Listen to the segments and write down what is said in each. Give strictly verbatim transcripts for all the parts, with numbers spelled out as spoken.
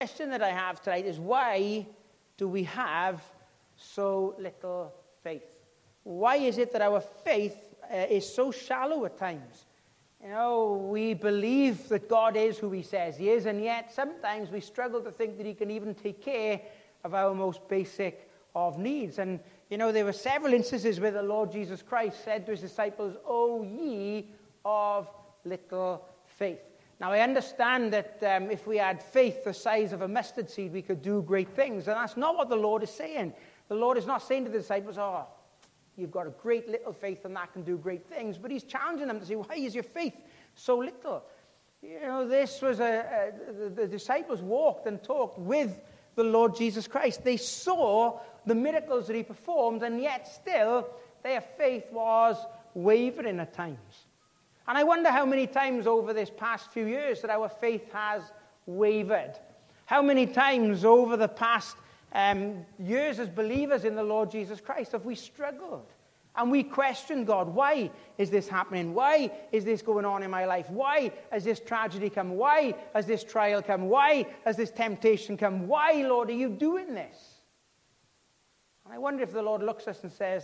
question that I have tonight is, why do we have so little faith? Why is it that our faith uh, is so shallow at times? You know, we believe that God is who he says he is, and yet sometimes we struggle to think that he can even take care of our most basic of needs. And, you know, there were several instances where the Lord Jesus Christ said to his disciples, "O ye of little faith." Now, I understand that um, if we had faith the size of a mustard seed, we could do great things. And that's not what the Lord is saying. The Lord is not saying to the disciples, "Oh, you've got a great little faith and that can do great things." But he's challenging them to say, why is your faith so little? You know, this was a, a the, the disciples walked and talked with the Lord Jesus Christ. They saw the miracles that he performed, and yet still their faith was wavering at times. And I wonder how many times over this past few years that our faith has wavered. How many times over the past um, years as believers in the Lord Jesus Christ have we struggled? And we question God. Why is this happening? Why is this going on in my life? Why has this tragedy come? Why has this trial come? Why has this temptation come? Why, Lord, are you doing this? And I wonder if the Lord looks at us and says,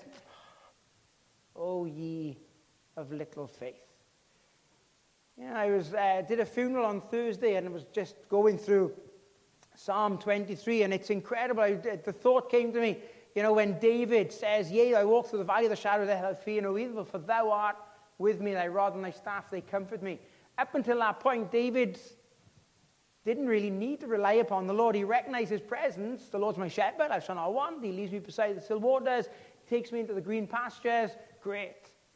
"O ye of little faith." You know, I was uh, did a funeral on Thursday, and I was just going through Psalm twenty-three, and it's incredible. I, the thought came to me, you know, when David says, "Yea, I walk through the valley of the shadow of death, I fear no evil, for thou art with me, thy rod and thy staff, they comfort me." Up until that point, David didn't really need to rely upon the Lord. He recognized his presence. The Lord's my shepherd, I shall not want. He leads me beside the still waters. He takes me into the green pastures. Great.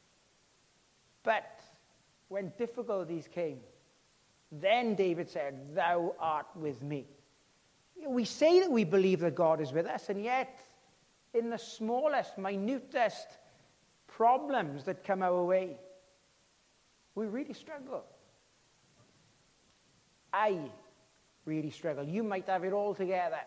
But when difficulties came, then David said, "Thou art with me." You know, we say that we believe that God is with us, and yet in the smallest, minutest problems that come our way, we really struggle. I really struggle. You might have it all together.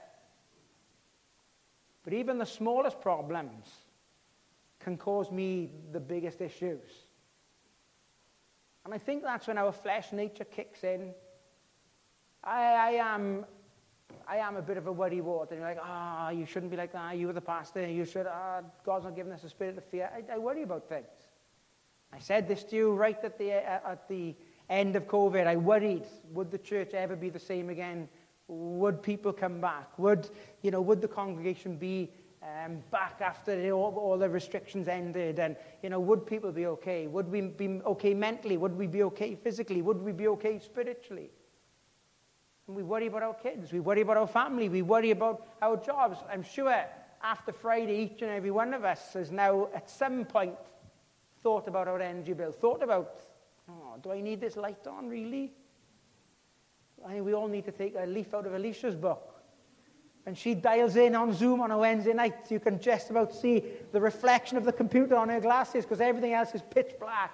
But even the smallest problems can cause me the biggest issues. And I think that's when our flesh nature kicks in. I, I am I am a bit of a worrywart. And you're like, ah, oh, you shouldn't be like that. You were the pastor. You should, ah, oh, God's not giving us a spirit of fear. I, I worry about things. I said this to you right at the, uh, at the end of COVID. I worried, would the church ever be the same again? Would people come back? Would, you know, would the congregation be Um, back after all, all the restrictions ended? And, you know, would people be okay? Would we be okay mentally? Would we be okay physically? Would we be okay spiritually? And we worry about our kids. We worry about our family. We worry about our jobs. I'm sure after Friday, each and every one of us has now at some point thought about our energy bill, thought about, oh, do I need this light on, really? I think we all need to take a leaf out of Alicia's book. And she dials in on Zoom on a Wednesday night. You can just about see the reflection of the computer on her glasses because everything else is pitch black.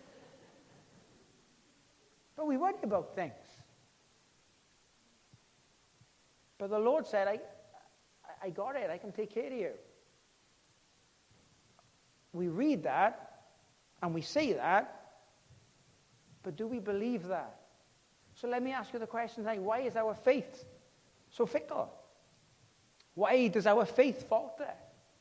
But we worry about things. But the Lord said, I, I got it. I can take care of you. We read that and we say that, but do we believe that? So let me ask you the question tonight. Why is our faith so fickle? Why does our faith falter?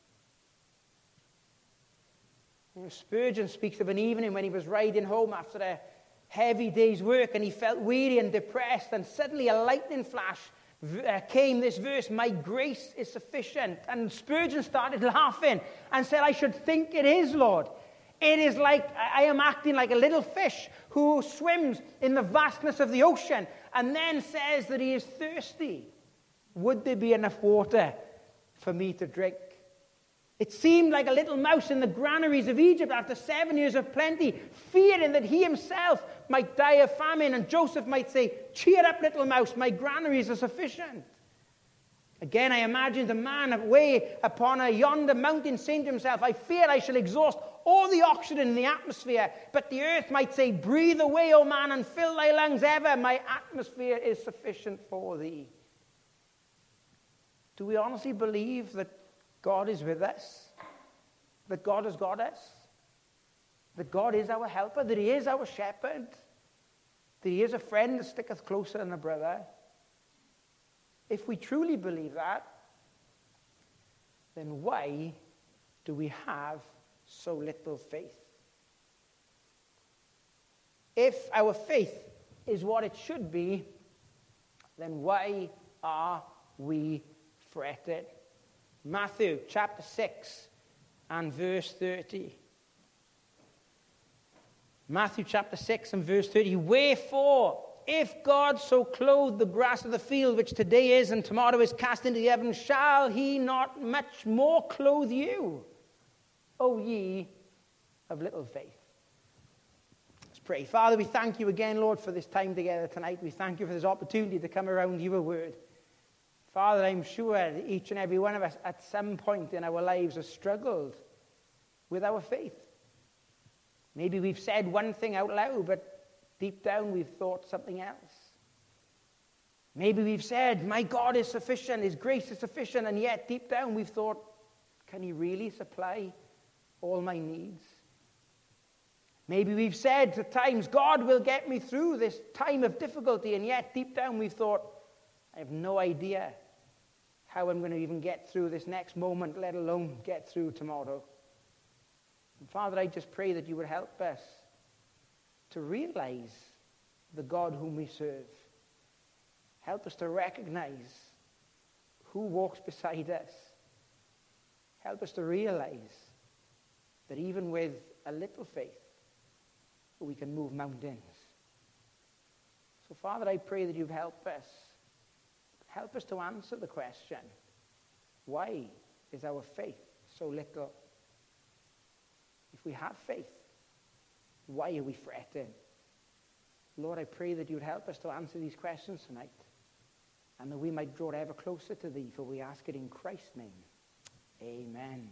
You know, Spurgeon speaks of an evening when he was riding home after a heavy day's work and he felt weary and depressed, and suddenly a lightning flash uh, came, this verse, "My grace is sufficient." And Spurgeon started laughing and said, "I should think it is, Lord. It is like I am acting like a little fish who swims in the vastness of the ocean and then says that he is thirsty. Would there be enough water for me to drink?" It seemed like a little mouse in the granaries of Egypt after seven years of plenty, fearing that he himself might die of famine, and Joseph might say, "Cheer up, little mouse, my granaries are sufficient." Again, I imagined a man away upon a yonder mountain saying to himself, "I fear I shall exhaust all the oxygen in the atmosphere." But the earth might say, "Breathe away, O man, and fill thy lungs ever. My atmosphere is sufficient for thee." Do we honestly believe that God is with us? That God has got us? That God is our helper? That he is our shepherd? That he is a friend that sticketh closer than a brother? if we truly believe that, then why do we have so little faith? If our faith is what it should be, then why are we fretted? Matthew chapter six and verse thirty. Matthew chapter six and verse thirty. Wherefore, if God so clothe the grass of the field, which today is and tomorrow is cast into the heavens, shall he not much more clothe you, O ye of little faith? Let's pray. Father, we thank you again, Lord, for this time together tonight. We thank you for this opportunity to come around your word. Father, I'm sure that each and every one of us at some point in our lives has struggled with our faith. Maybe we've said one thing out loud, but deep down we've thought something else. Maybe we've said, my God is sufficient, his grace is sufficient, and yet deep down we've thought, can he really supply all my needs? Maybe we've said at times, God will get me through this time of difficulty, and yet deep down we've thought, I have no idea how I'm going to even get through this next moment, let alone get through tomorrow. And Father, I just pray that you would help us to realize the God whom we serve. Help us to recognize who walks beside us. Help us to realize that even with a little faith, we can move mountains. So, Father, I pray that you'd help us. Help us to answer the question, why is our faith so little? If we have faith, why are we fretting? Lord, I pray that you'd help us to answer these questions tonight, and that we might draw ever closer to thee, for we ask it in Christ's name. Amen.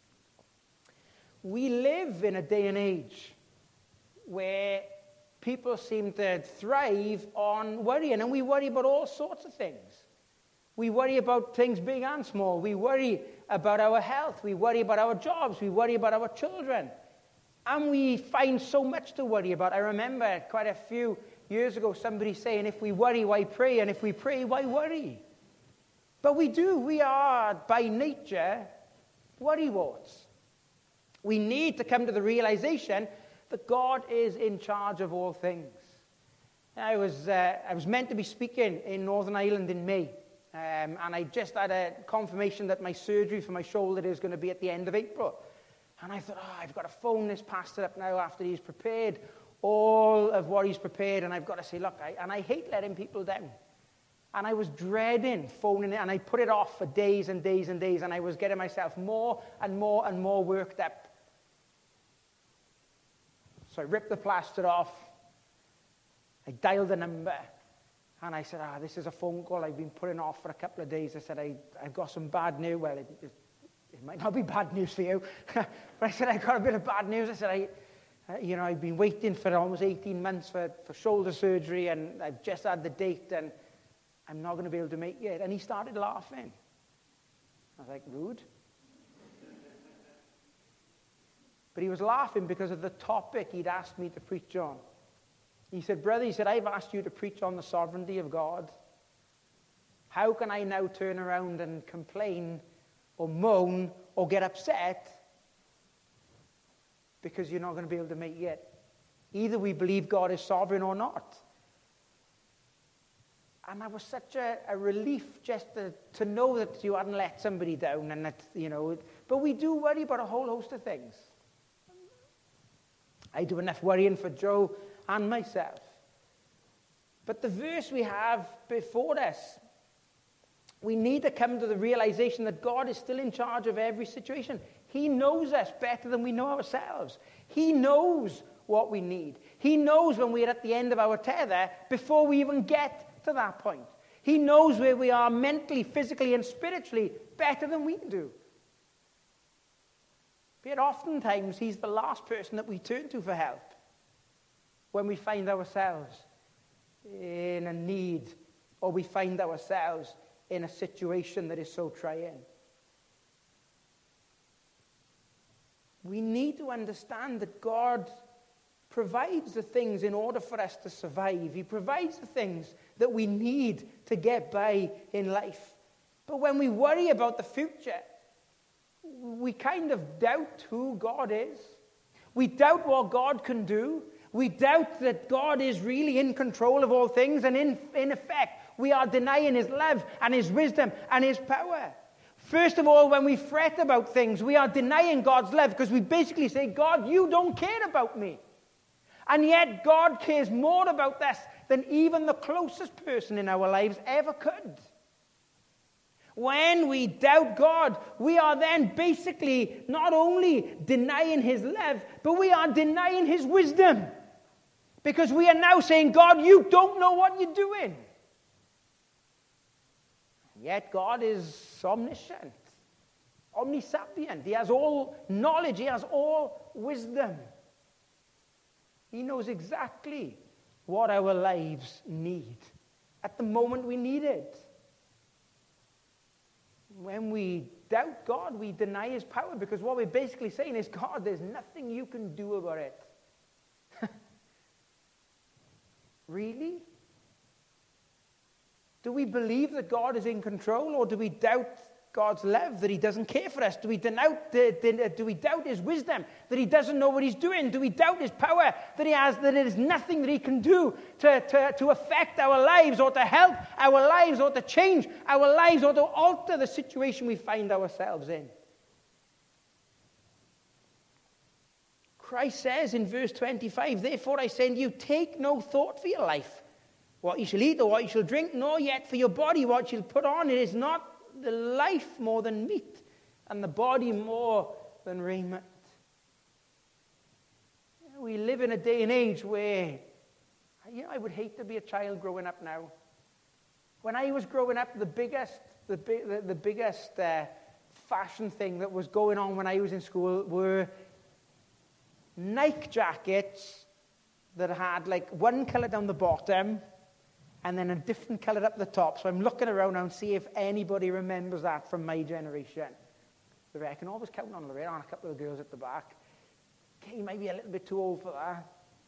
We live in a day and age where people seem to thrive on worrying, and we worry about all sorts of things. We worry about things big and small. We worry about our health. We worry about our jobs. We worry about our children. And we find so much to worry about. I remember quite a few years ago somebody saying, if we worry, why pray? And if we pray, why worry? But we do. We are, by nature, worrywarts. We need to come to the realization that God is in charge of all things. I was, uh, I was meant to be speaking in Northern Ireland in May. Um, and I just had a confirmation that my surgery for my shoulder is going to be at the end of April. And I thought, oh, I've got to phone this pastor up now after he's prepared all of what he's prepared. And I've got to say, look, I, and I hate letting people down. And I was dreading phoning it, and I put it off for days and days and days. And I was getting myself more and more and more worked up. So I ripped the plaster off. I dialed the number. And I said, ah, this is a phone call I've been putting off for a couple of days. I said, I, I've got some bad news. Well, it, it, it might not be bad news for you. But I said, I got a bit of bad news. I said, I, uh, you know, I've been waiting for almost eighteen months for, for shoulder surgery, and I've just had the date, and I'm not going to be able to make it. And he started laughing. I was like, rude. But he was laughing because of the topic he'd asked me to preach on. He said, brother, he said, I've asked you to preach on the sovereignty of God. How can I now turn around and complain or moan or get upset because you're not going to be able to make it? Either we believe God is sovereign or not. And that was such a, a relief just to, to know that you hadn't let somebody down, and that, you know, but we do worry about a whole host of things. I do enough worrying for Joe and myself. But the verse we have before us, we need to come to the realization that God is still in charge of every situation. He knows us better than we know ourselves. He knows what we need. He knows when we're at the end of our tether before we even get to that point. He knows where we are mentally, physically, and spiritually better than we do. But oftentimes, he's the last person that we turn to for help when we find ourselves in a need, or we find ourselves in a situation that is so trying. We need to understand that God provides the things in order for us to survive. He provides the things that we need to get by in life. But when we worry about the future, we kind of doubt who God is. We doubt what God can do. We doubt that God is really in control of all things. And in, in effect, we are denying his love and his wisdom and his power. First of all, when we fret about things, we are denying God's love because we basically say, God, you don't care about me. And yet God cares more about us than even the closest person in our lives ever could. When we doubt God, we are then basically not only denying his love, but we are denying his wisdom. Because we are now saying, God, you don't know what you're doing. And yet God is omniscient, omniscient. He has all knowledge. He has all wisdom. He knows exactly what our lives need at the moment we need it. When we doubt God, we deny his power, because what we're basically saying is, God, there's nothing you can do about it. Really? Do we believe that God is in control, or do we doubt God's love, that he doesn't care for us? Do we, doubt, do we doubt his wisdom, that he doesn't know what he's doing? Do we doubt his power, that he has, that there is nothing that he can do to, to, to affect our lives, or to help our lives, or to change our lives, or to alter the situation we find ourselves in? Christ says in verse twenty-five, therefore I say to you, take no thought for your life, what you shall eat or what you shall drink, nor yet for your body what you shall put on. It is not the life more than meat, and the body more than raiment. We live in a day and age where, you know, I would hate to be a child growing up now. When I was growing up, the biggest, the, the, the biggest uh, fashion thing that was going on when I was in school were Nike jackets that had like one color down the bottom and then a different color up the top. So I'm looking around now and see if anybody remembers that from my generation. I reckon always counting on Lorraine, on a couple of girls at the back. Okay, you might be a little bit too old for that.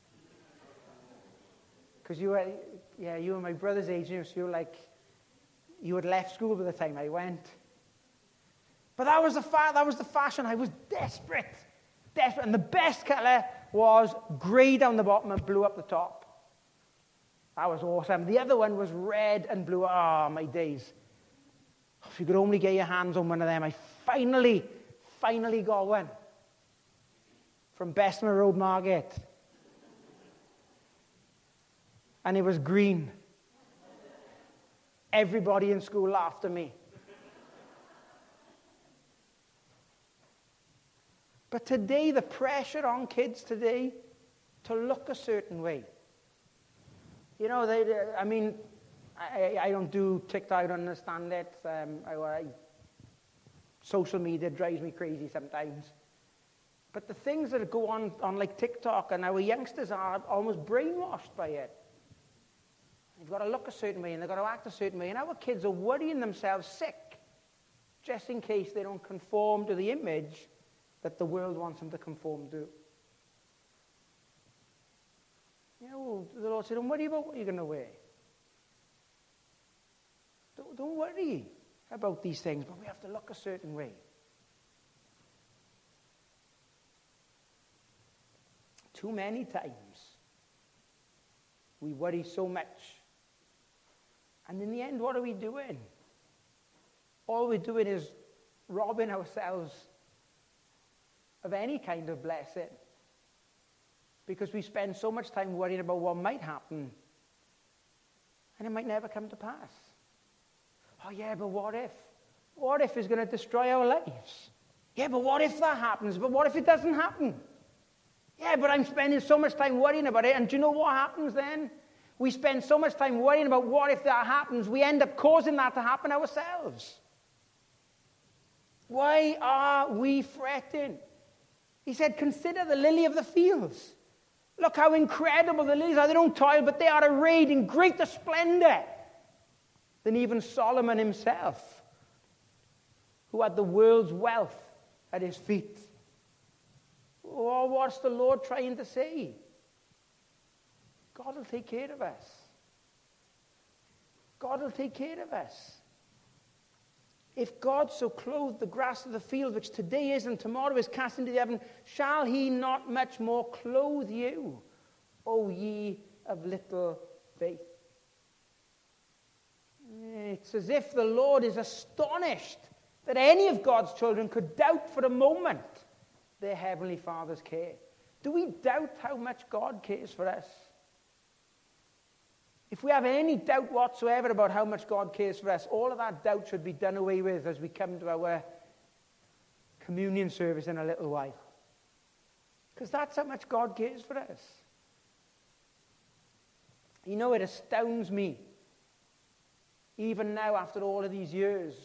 Because you were, yeah, you were my brother's age, so you were like, you had left school by the time I went. But that was the fa- that was the fashion. I was desperate. Desperate. And the best color was grey down the bottom and blue up the top. That was awesome. The other one was red and blue. Ah, oh, my days. If you could only get your hands on one of them. I finally, finally got one. From Bessemer Road Market. And it was green. Everybody in school laughed at me. But today, the pressure on kids today to look a certain way. You know, they, I mean, I, I don't do TikTok, I don't understand it. Um, I, I, social media drives me crazy sometimes. But the things that go on, on like TikTok, and our youngsters are almost brainwashed by it. They've got to look a certain way, and they've got to act a certain way. And our kids are worrying themselves sick, just in case they don't conform to the image that the world wants them to conform to. You know, the Lord said, don't worry about what you're going to wear. Don't, don't worry about these things, but we have to look a certain way. Too many times, we worry so much. And in the end, what are we doing? All we're doing is robbing ourselves of any kind of blessing, because we spend so much time worrying about what might happen, and it might never come to pass. Oh yeah, but what if? What if is going to destroy our lives? Yeah, but what if that happens? But what if it doesn't happen? Yeah, but I'm spending so much time worrying about it, and do you know what happens then? We spend so much time worrying about what if that happens, we end up causing that to happen ourselves. Why are we fretting? He said, consider the lily of the fields. Look how incredible the lilies are. They don't toil, but they are arrayed in greater splendor than even Solomon himself, who had the world's wealth at his feet. Oh, what's the Lord trying to say? God will take care of us. God will take care of us. If God so clothed the grass of the field, which today is and tomorrow is cast into the oven, shall he not much more clothe you, O ye of little faith? It's as if the Lord is astonished that any of God's children could doubt for a moment their Heavenly Father's care. Do we doubt how much God cares for us? If we have any doubt whatsoever about how much God cares for us, all of that doubt should be done away with as we come to our communion service in a little while. Because that's how much God cares for us. You know, it astounds me, even now after all of these years,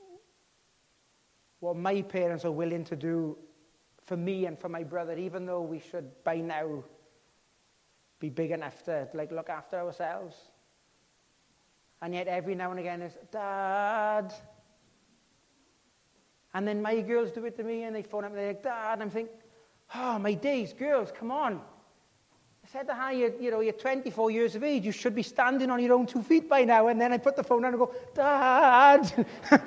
what my parents are willing to do for me and for my brother, even though we should by now be big enough to like look after ourselves. And yet every now and again it's, Dad. And then my girls do it to me and they phone up and they're like, Dad. And I'm thinking, oh, my days, girls, come on. I said to her, you, you know, you're twenty-four years of age. You should be standing on your own two feet by now. And then I put the phone down and go, Dad.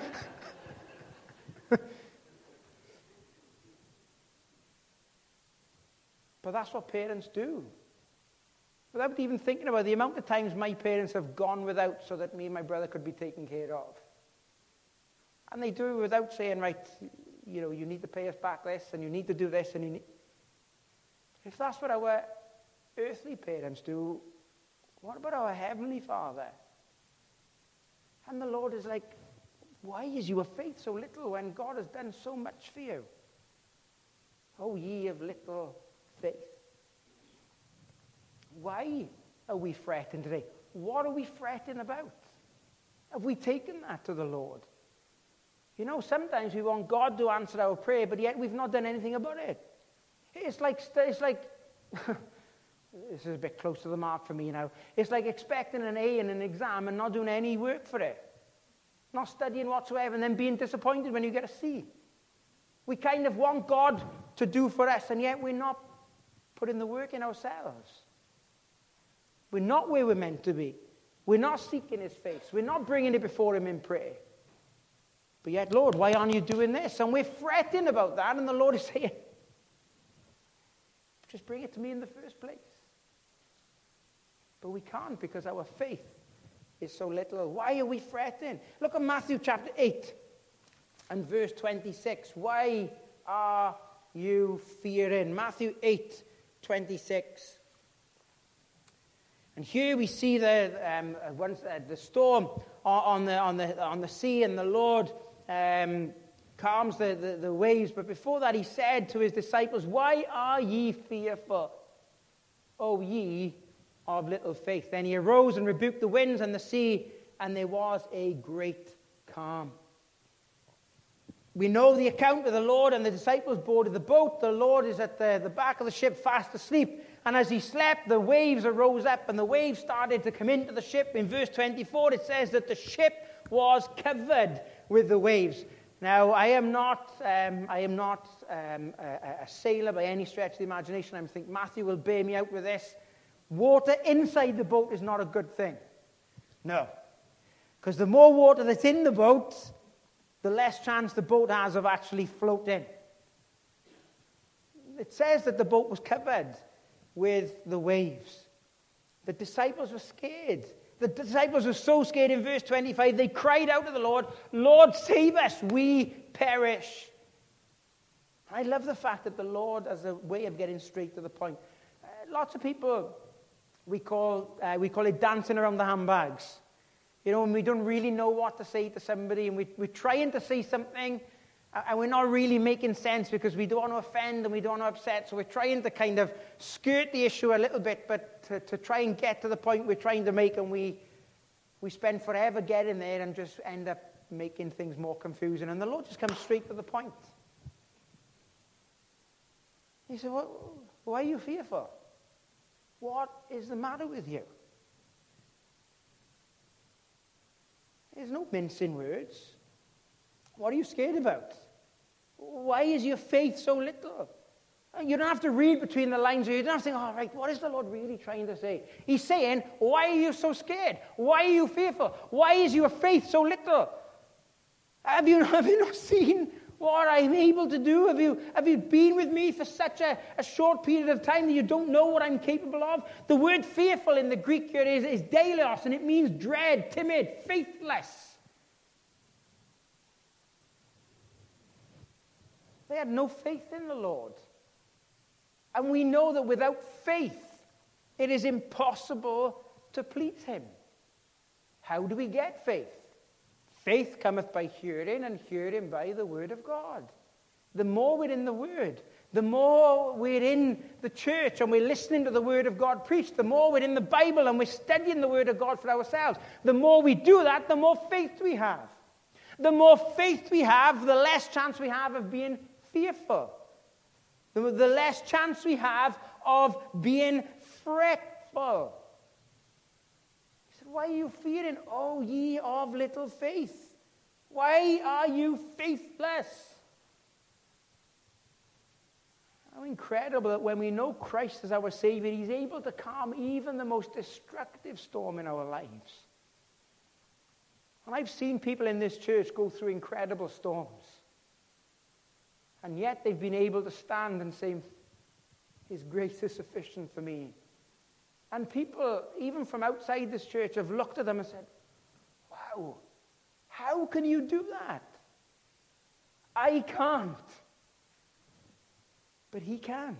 But that's what parents do. Without even thinking about the amount of times my parents have gone without so that me and my brother could be taken care of. And they do it without saying, right, you know, you need to pay us back this, and you need to do this, and you need... If that's what our earthly parents do, what about our Heavenly Father? And the Lord is like, why is your faith so little when God has done so much for you? Oh, ye of little faith. Why are we fretting today? What are we fretting about? Have we taken that to the Lord? You know, sometimes we want God to answer our prayer, but yet we've not done anything about it. It's like, it's like, this is a bit close to the mark for me now. It's like expecting an A in an exam and not doing any work for it. Not studying whatsoever and then being disappointed when you get a C. We kind of want God to do for us, and yet we're not putting the work in ourselves. We're not where we're meant to be. We're not seeking his face. We're not bringing it before him in prayer. But yet, Lord, why aren't you doing this? And we're fretting about that, and the Lord is saying, just bring it to me in the first place. But we can't because our faith is so little. Why are we fretting? Look at Matthew chapter eight and verse twenty-six. Why are you fearing? Matthew eight, twenty-six. And here we see the um, once uh, the storm on the on the on the sea, and the Lord um, calms the, the, the waves. But before that, he said to his disciples, "Why are ye fearful, O ye of little faith?" Then he arose and rebuked the winds and the sea, and there was a great calm. We know the account of the Lord and the disciples boarded the boat. The Lord is at the, the back of the ship fast asleep. And as he slept, the waves arose up and the waves started to come into the ship. In verse twenty-four, it says that the ship was covered with the waves. Now, I am not, um, I am not um, a, a sailor by any stretch of the imagination. I think Matthew will bear me out with this. Water inside the boat is not a good thing. No. Because the more water that's in the boat, the less chance the boat has of actually floating. It says that the boat was covered with the waves. The disciples were scared. The disciples were so scared in verse twenty-five, they cried out to the Lord, "Lord, save us, we perish." I love the fact that the Lord has a way of getting straight to the point. Uh, lots of people, we call, uh, we call it dancing around the handbags. You know, when we don't really know what to say to somebody, and we, we're trying to say something, and we're not really making sense because we don't want to offend and we don't want to upset, so we're trying to kind of skirt the issue a little bit, but to, to try and get to the point we're trying to make, and we we spend forever getting there and just end up making things more confusing. And the Lord just comes straight to the point. He said, well, why are you fearful? What is the matter with you? There's no mincing words. What are you scared about? Why is your faith so little? You don't have to read between the lines. You don't have to think, all right, what is the Lord really trying to say? He's saying, why are you so scared? Why are you fearful? Why is your faith so little? Have you, have you not seen what I'm able to do? Have you, have you been with me for such a, a short period of time that you don't know what I'm capable of? The word fearful in the Greek here is, is deilos, and it means dread, timid, faithless. They had no faith in the Lord. And we know that without faith, it is impossible to please him. How do we get faith? Faith cometh by hearing, and hearing by the word of God. The more we're in the word, the more we're in the church and we're listening to the word of God preached, the more we're in the Bible and we're studying the word of God for ourselves, the more we do that, the more faith we have. The more faith we have, the less chance we have of being fearful. The, the less chance we have of being fretful. He said, why are you fearing, O ye of little faith? Why are you faithless? How incredible that when we know Christ as our Savior, he's able to calm even the most destructive storm in our lives. And I've seen people in this church go through incredible storms. And yet they've been able to stand and say, his grace is sufficient for me. And people, even from outside this church, have looked at them and said, wow, how can you do that? I can't. But he can.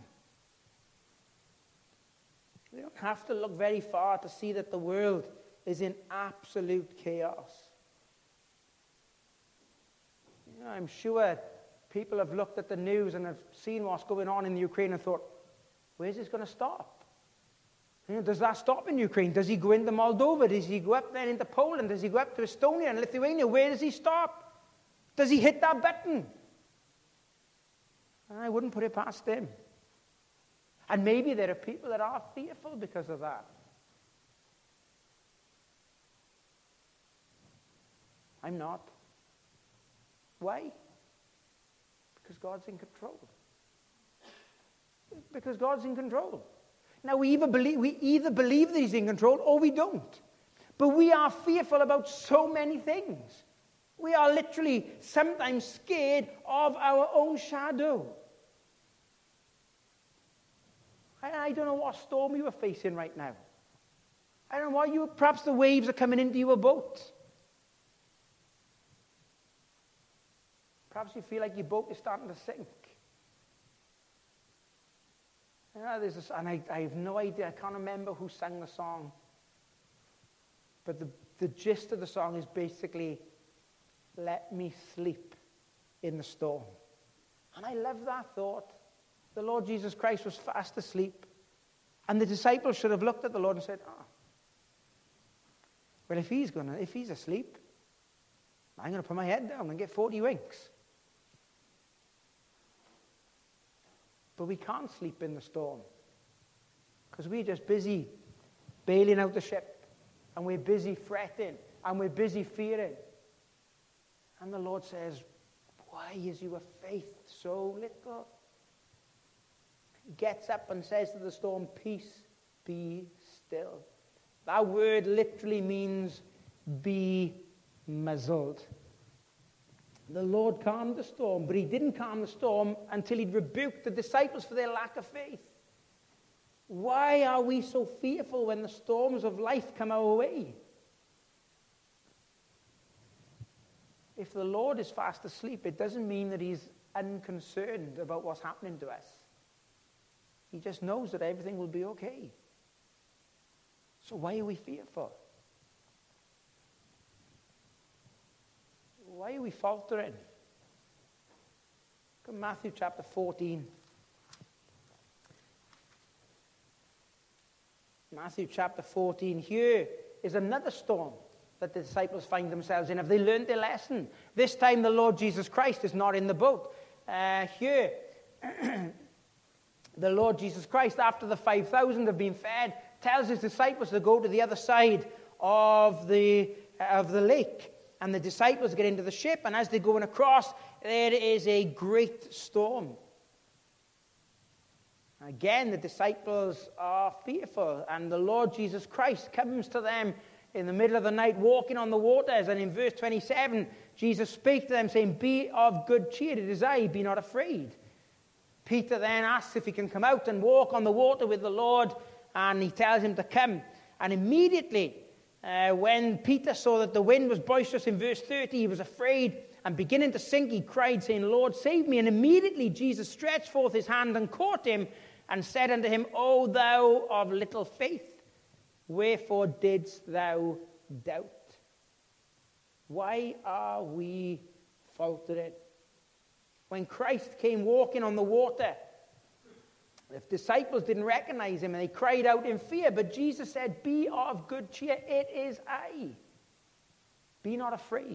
We don't have to look very far to see that the world is in absolute chaos. You know, I'm sure people have looked at the news and have seen what's going on in the Ukraine and thought, where's this going to stop? You know, does that stop in Ukraine? Does he go into Moldova? Does he go up then into Poland? Does he go up to Estonia and Lithuania? Where does he stop? Does he hit that button? I wouldn't put it past him. And maybe there are people that are fearful because of that. I'm not. Why? Because God's in control. Because God's in control. Now, we either believe, we either believe that he's in control or we don't. But we are fearful about so many things. We are literally sometimes scared of our own shadow. I, I don't know what storm you are facing right now. I don't know what you, perhaps the waves are coming into your boat. Perhaps you feel like your boat is starting to sink. You know, there's this, and I, I have no idea, I can't remember who sang the song. But the, the gist of the song is basically, let me sleep in the storm. And I love that thought. The Lord Jesus Christ was fast asleep. And the disciples should have looked at the Lord and said, oh, well, if he's gonna, if he's asleep, I'm going to put my head down and get forty winks. But we can't sleep in the storm because we're just busy bailing out the ship, and we're busy fretting, and we're busy fearing. And the Lord says, why is your faith so little? He gets up and says to the storm, peace, be still. That word literally means be muzzled. The Lord calmed the storm, but he didn't calm the storm until he'd rebuked the disciples for their lack of faith. Why are we so fearful when the storms of life come our way? If the Lord is fast asleep, it doesn't mean that he's unconcerned about what's happening to us. He just knows that everything will be okay. So why are we fearful? Why are we faltering? Look at Matthew chapter fourteen. Matthew chapter fourteen. Here is another storm that the disciples find themselves in. Have they learned their lesson? This time the Lord Jesus Christ is not in the boat. Uh, here, the Lord Jesus Christ, after the five thousand have been fed, tells his disciples to go to the other side of the, uh, of the lake. And the disciples get into the ship, and as they're going across, there is a great storm. Again, the disciples are fearful, and the Lord Jesus Christ comes to them in the middle of the night, walking on the waters. And in verse twenty-seven, Jesus speaks to them, saying, "Be of good cheer, it is I, be not afraid." Peter then asks if he can come out and walk on the water with the Lord, and he tells him to come. And immediately, uh, when Peter saw that the wind was boisterous in verse thirty, he was afraid, and beginning to sink, he cried, saying, "Lord, save me." And immediately Jesus stretched forth his hand and caught him, and said unto him, "O thou of little faith, wherefore didst thou doubt?" Why are we faltering? When Christ came walking on the water, the disciples didn't recognize him and they cried out in fear. But Jesus said, "Be of good cheer, it is I. Be not afraid."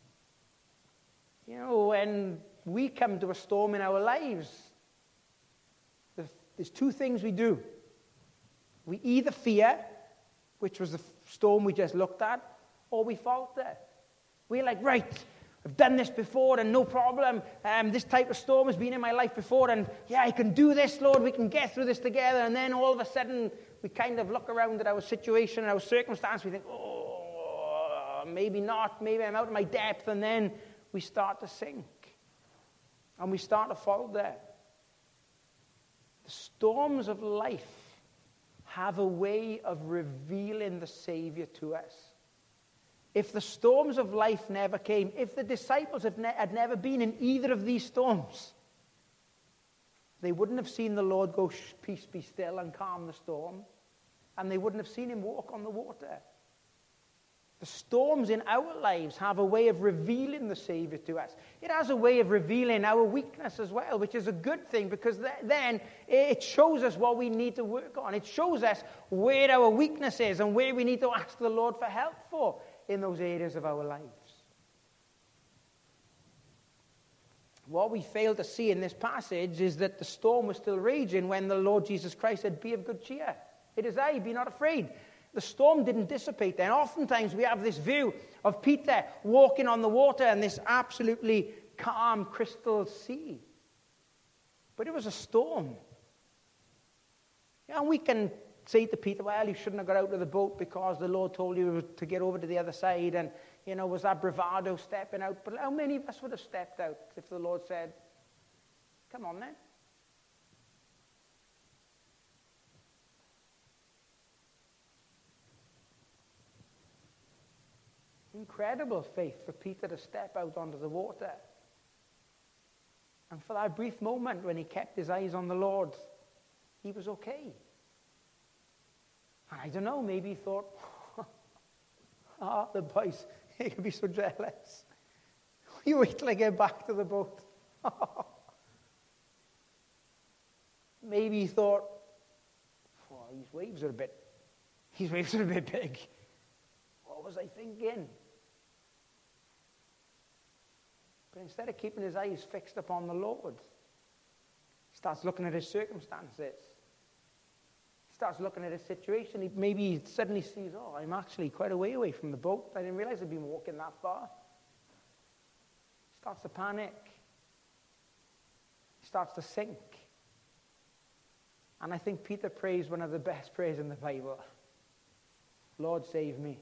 You know, when we come to a storm in our lives, there's two things we do. We either fear, which was the storm we just looked at, or we falter. We're like, right, I've done this before and no problem. Um, this type of storm has been in my life before, and yeah, I can do this, Lord. We can get through this together. And then all of a sudden, we kind of look around at our situation and our circumstance. We think, oh, maybe not. Maybe I'm out of my depth. And then we start to sink. And we start to falter. The storms of life have a way of revealing the Savior to us. If the storms of life never came, if the disciples had, ne- had never been in either of these storms, they wouldn't have seen the Lord go, "Shh, peace, be still," and calm the storm. And they wouldn't have seen him walk on the water. The storms in our lives have a way of revealing the Savior to us. It has a way of revealing our weakness as well, which is a good thing, because th- then it shows us what we need to work on. It shows us where our weakness is and where we need to ask the Lord for help for in those areas of our lives. What we fail to see in this passage is that the storm was still raging when the Lord Jesus Christ said, "Be of good cheer. It is I, be not afraid." The storm didn't dissipate then. Oftentimes we have this view of Peter walking on the water and this absolutely calm crystal sea. But it was a storm. And we can say to Peter, "Well, you shouldn't have got out of the boat because the Lord told you to get over to the other side." And, you know, was that bravado stepping out? But how many of us would have stepped out if the Lord said, "Come on then"? Incredible faith for Peter to step out onto the water. And for that brief moment when he kept his eyes on the Lord, he was okay. And I don't know, maybe he thought, "Ah, the boys, they could be so jealous. You wait till I get back to the boat." Maybe he thought, "Oh, these waves are a bit, these waves are a bit big. What was I thinking?" But instead of keeping his eyes fixed upon the Lord, he starts looking at his circumstances. He starts looking at his situation. He, maybe he suddenly sees, "Oh, I'm actually quite a way away from the boat. I didn't realize I'd been walking that far." He starts to panic. He starts to sink. And I think Peter prays one of the best prayers in the Bible. "Lord, save me.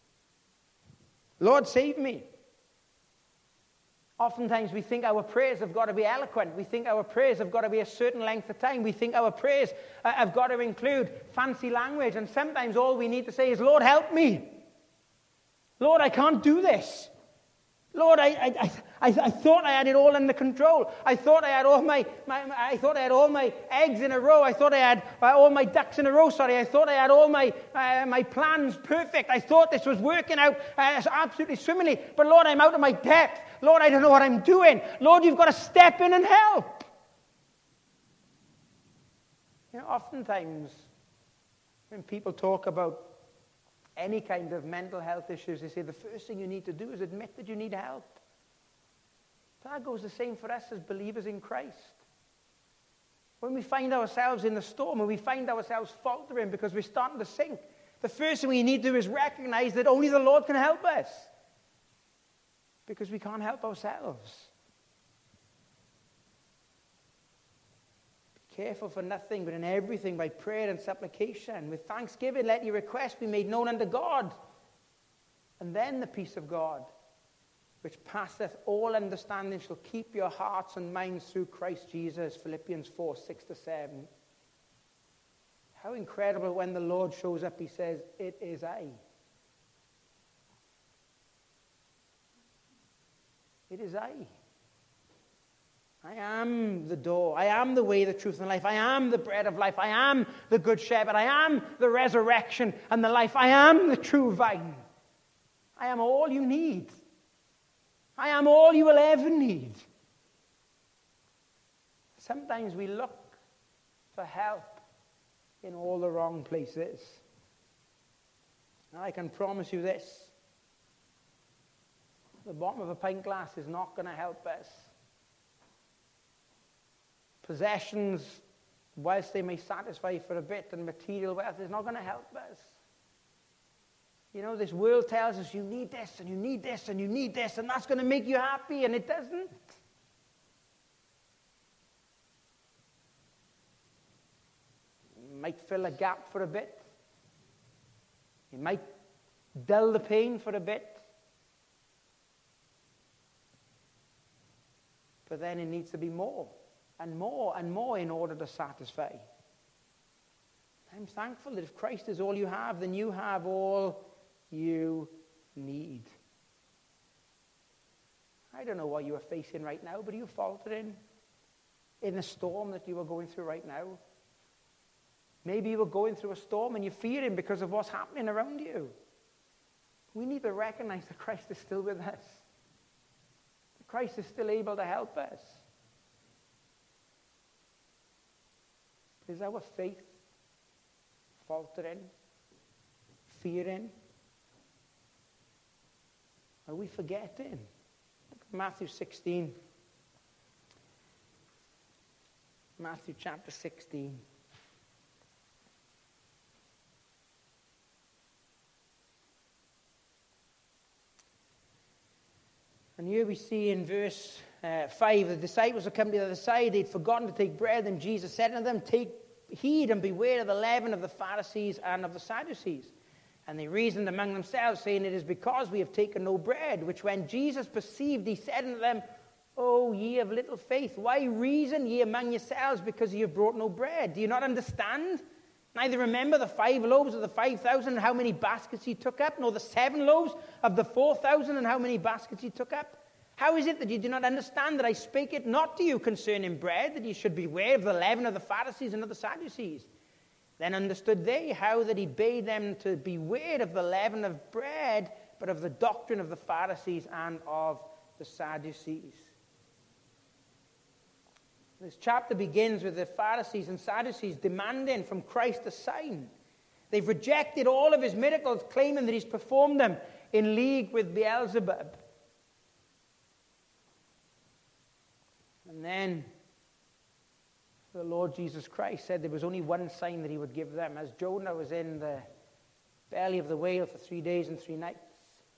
Lord, save me." Oftentimes we think our prayers have got to be eloquent. We think our prayers have got to be a certain length of time. We think our prayers uh, have got to include fancy language. And sometimes all we need to say is, "Lord, help me. Lord, I can't do this. Lord, I, I, I, I thought I had it all under control. I thought I had all my, my, my I thought I had all my eggs in a row. I thought I had uh, all my ducks in a row. Sorry, I thought I had all my uh, my plans perfect. I thought this was working out uh, absolutely swimmingly. But Lord, I'm out of my depth. Lord, I don't know what I'm doing. Lord, you've got to step in and help." You know, oftentimes when people talk about any kind of mental health issues, they say the first thing you need to do is admit that you need help. But that goes the same for us as believers in Christ. When we find ourselves in the storm and we find ourselves faltering because we're starting to sink, the first thing we need to do is recognize that only the Lord can help us, because we can't help ourselves. Be Careful for nothing, but in everything by prayer and supplication. With thanksgiving, let your requests be made known unto God. And then the peace of God, which passeth all understanding, shall keep your hearts and minds through Christ Jesus. Philippians four, six to seven. How incredible when the Lord shows up, he says, it is I. It is I. I am the door. I am the way, the truth, and the life. I am the bread of life. I am the good shepherd. I am the resurrection and the life. I am the true vine. I am all you need. I am all you will ever need. Sometimes we look for help in all the wrong places. And I can promise you this. The bottom of a pint glass is not going to help us. Possessions, whilst they may satisfy for a bit, and material wealth is not going to help us. You know, this world tells us you need this, and you need this, and you need this, and that's going to make you happy, and it doesn't. It might fill a gap for a bit. It might dull the pain for a bit. But then it needs to be more, and more, and more in order to satisfy. I'm thankful that if Christ is all you have, then you have all you need. I don't know what you are facing right now, but are you faltering in the storm that you are going through right now? Maybe you are going through a storm and you're fearing because of what's happening around you. We need to recognize that Christ is still with us. Christ is still able to help us. Is our faith faltering, fearing? Are we forgetting? Look at Matthew sixteen. Matthew chapter sixteen. And here we see in verse uh, five, the disciples had come to the other side. They'd forgotten to take bread, and Jesus said unto them, take heed and beware of the leaven of the Pharisees and of the Sadducees. And they reasoned among themselves, saying, it is because we have taken no bread. Which when Jesus perceived, he said unto them, O ye of little faith, why reason ye among yourselves, because ye have brought no bread? Do you not understand? Neither remember the five loaves of the five thousand and how many baskets ye took up, nor the seven loaves of the four thousand and how many baskets ye took up? How is it that ye do not understand that I spake it not to you concerning bread, that ye should beware of the leaven of the Pharisees and of the Sadducees? Then understood they how that he bade them to beware of the leaven of bread, but of the doctrine of the Pharisees and of the Sadducees. This chapter begins with the Pharisees and Sadducees demanding from Christ a sign. They've rejected all of his miracles, claiming that he's performed them in league with Beelzebub. And then the Lord Jesus Christ said there was only one sign that he would give them, as Jonah was in the belly of the whale for three days and three nights.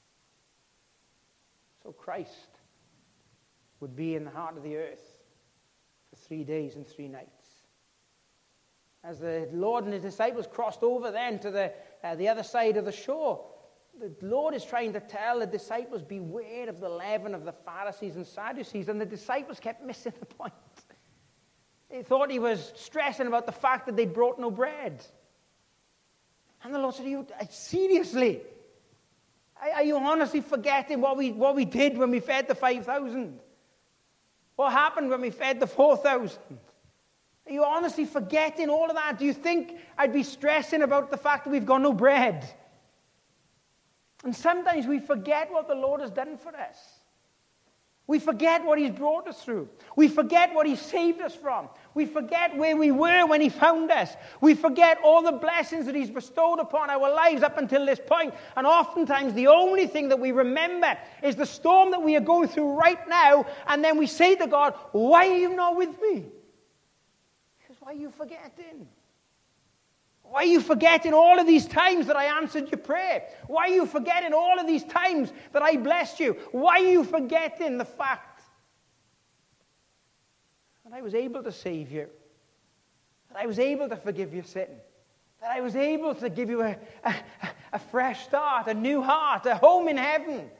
So Christ would be in the heart of the earth for three days and three nights. As the Lord and his disciples crossed over then to the, uh, the other side of the shore, the Lord is trying to tell the disciples, beware of the leaven of the Pharisees and Sadducees. And the disciples kept missing the point. They thought he was stressing about the fact that they'd brought no bread. And the Lord said, you, seriously? Are you honestly forgetting what we, what we did when we fed the five thousand? What happened when we fed the four thousand? Are you honestly forgetting all of that? Do you think I'd be stressing about the fact that we've got no bread? And sometimes we forget what the Lord has done for us. We forget what he's brought us through. We forget what he saved us from. We forget where we were when he found us. We forget all the blessings that he's bestowed upon our lives up until this point. And oftentimes the only thing that we remember is the storm that we are going through right now. And then we say to God, why are you not with me? Because why are you forgetting? Why are you forgetting all of these times that I answered your prayer? Why are you forgetting all of these times that I blessed you? Why are you forgetting the fact that I was able to save you? that I was able to forgive your sin, that I was able to give you a, a, a fresh start, a new heart, a home in heaven.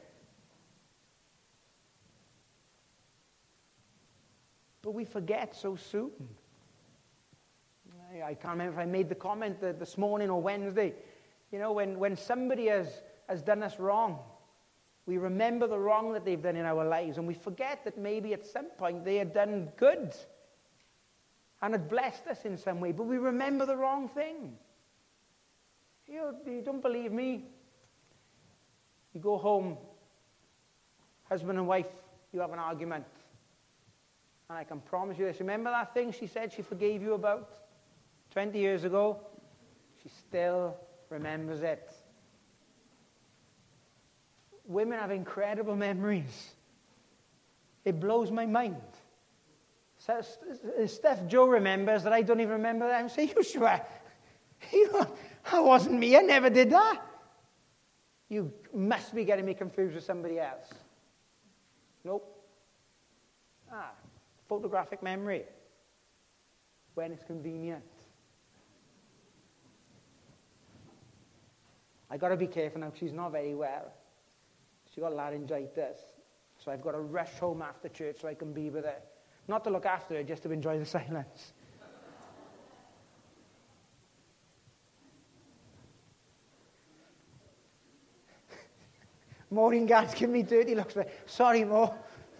But we forget so soon. I, I can't remember if I made the comment that this morning or Wednesday. You know, when, when somebody has, has done us wrong, we remember the wrong that they've done in our lives, and we forget that maybe at some point they had done good and had blessed us in some way, but we remember the wrong thing. You, you don't believe me? You go home, husband and wife, you have an argument. And I can promise you this. Remember that thing she said she forgave you about twenty years ago? She still remembers it. Women have incredible memories. It blows my mind. So, stuff Joe remembers that I don't even remember. I say, you sure? You know, that wasn't me. I never did that. You must be getting me confused with somebody else. Nope. Ah, photographic memory. When it's convenient. I got to be careful now. She's not very well. She got laryngitis. So I've got to rush home after church so I can be with her. Not to look after her, just to enjoy the silence. Maureen Gans, give me dirty looks. Sorry, Mo.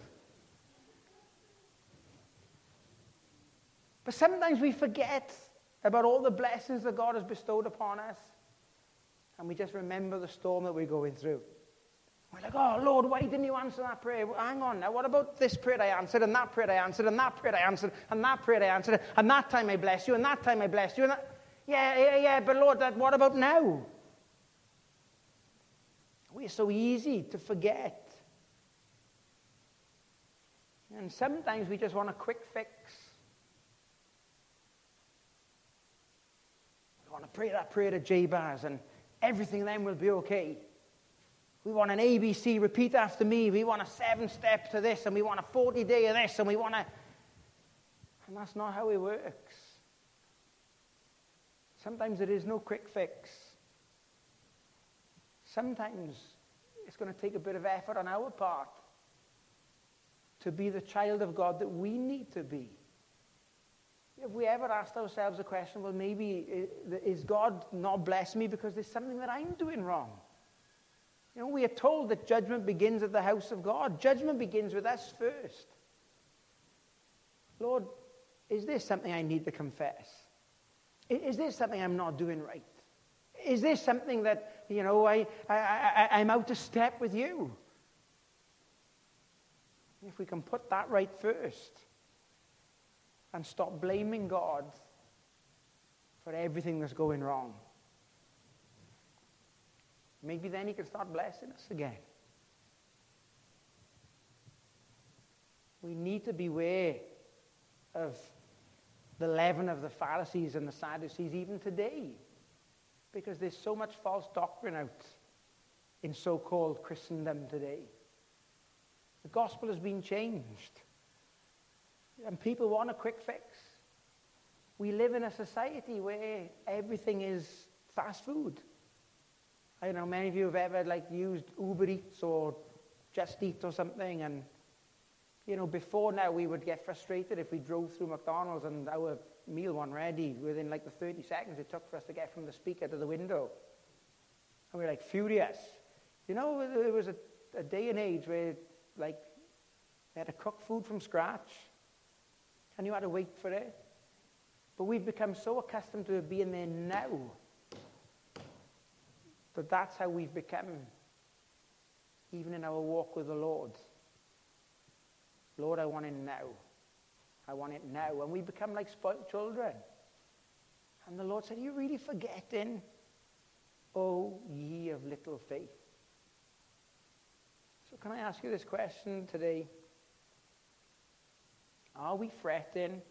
But sometimes we forget about all the blessings that God has bestowed upon us. And we just remember the storm that we're going through. We're like, oh, Lord, why didn't you answer that prayer? Well, hang on now, what about this prayer I answered, and that prayer I answered, and that prayer I answered, and that prayer I answered, and that time I blessed you, and that time I blessed you, and that... Yeah, yeah, yeah, but Lord, that, what about now? We're so easy to forget. And sometimes we just want a quick fix. We want to pray that prayer to Jabez, and everything then will be okay. We want an A B C, repeat after me. We want a seven-step to this, and we want a forty-day of this, and we want a... And that's not how it works. Sometimes there is no quick fix. Sometimes it's going to take a bit of effort on our part to be the child of God that we need to be. If we ever asked ourselves the question, well, maybe is God not blessing me because there's something that I'm doing wrong? You know, we are told that judgment begins at the house of God. Judgment begins with us first. Lord, is this something I need to confess? Is this something I'm not doing right? Is this something that, you know, I, I, I, I'm out of step with you? If we can put that right first and stop blaming God for everything that's going wrong, maybe then he can start blessing us again. We need to beware of the leaven of the Pharisees and the Sadducees even today, because there's so much false doctrine out in so-called Christendom today. The gospel has been changed, and people want a quick fix. We live in a society where everything is fast food. I don't know, many of you have ever like used Uber Eats or Just Eat or something, and you know, before now we would get frustrated if we drove through McDonald's and our meal wasn't ready within like the thirty seconds it took for us to get from the speaker to the window. And we were like furious. You know, there was a, a day and age where like they had to cook food from scratch and you had to wait for it. But we've become so accustomed to it being there now that that's how we've become, even in our walk with the Lord. Lord, I want it now. I want it now. And we become like spoiled children. And the Lord said, are you really forgetting? O ye of little faith. So can I ask you this question today? Are we fretting?